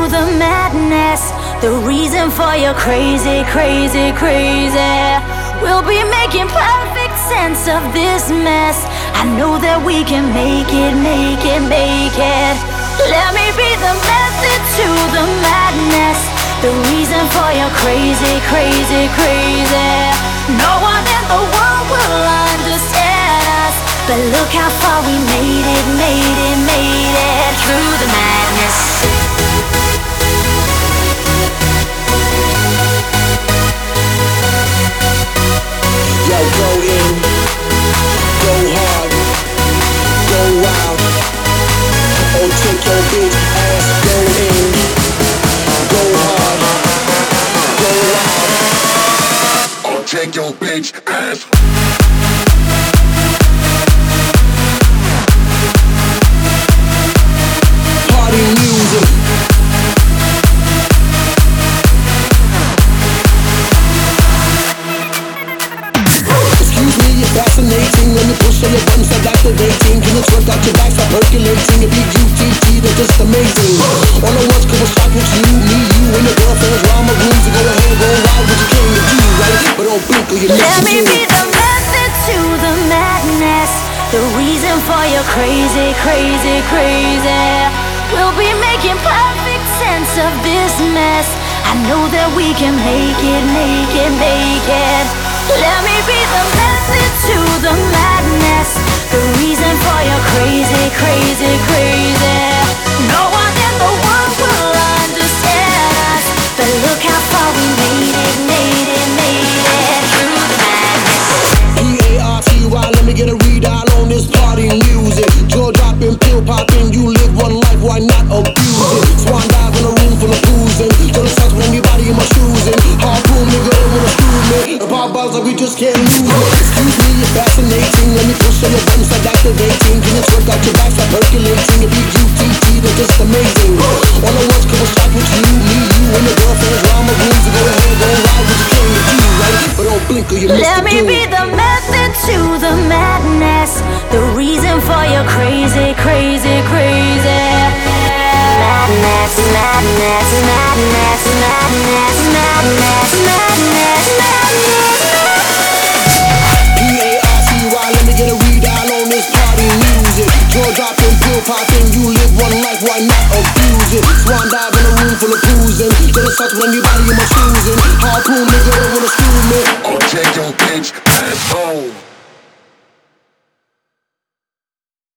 the madness, the reason for your crazy, crazy, crazy. We'll be making perfect sense of this mess. I know that we can make it, make it, make it. Let me be the method to the madness, the reason for your crazy, crazy, crazy. No one in the world will understand us, but look how far we made it, made it, made it through the madness. Yo, go in, go hard, go wild. Oh, take your bitch ass, go in, go hard, go wild. Oh, take your bitch ass. Party music. Fascinating when you push on your buttons, start activating. Can you twerk out your back, start percolating? A big UTT, they're just amazing. All I want couple shots with you, me, you, and your girlfriends round my room. So go ahead, go wild, what you came to do, right? But don't blink or you miss Let it me too. be the method to the madness, the reason for your crazy, crazy, crazy. We'll be making perfect sense of this mess. I know that we can make it, make it, make it. Let me be the method to the madness, the reason for your crazy, crazy, crazy. No one in the world will understand us, but look how far we made it, made it, made it through the madness. P-A-R-T-Y, let me get a readout on this party music. Jaw dropping, pill popping, you live one life, why not abuse it? Swan dive in a room full of boozing, till it starts with anybody in my shoes in. Harpoon nigga, they wanna screw me, and pop bottles like we just can't lose it. Excuse me, you're fascinating, let me push on your buttons, start activating. Can you twerk out your back, start percolating? A big UTT, they're just amazing. All I want couple shots with you, me, you, and your girlfriends round my room. So go ahead, go wild, what you came to do, right? But don't blink or you miss Let the me dude. be the method to the madness, the reason for your crazy, crazy, crazy. Madness, madness, madness, madness, madness, madness, madness. P-A-R-T-Y, let me get a readout on this party music. Jaw dropping, pill popping, you live one life, why not abuse it? Swan dive in a room full of boozing, till it starts with anybody in my shoes in. Harpoon nigga, they wanna screw me. Oh, take your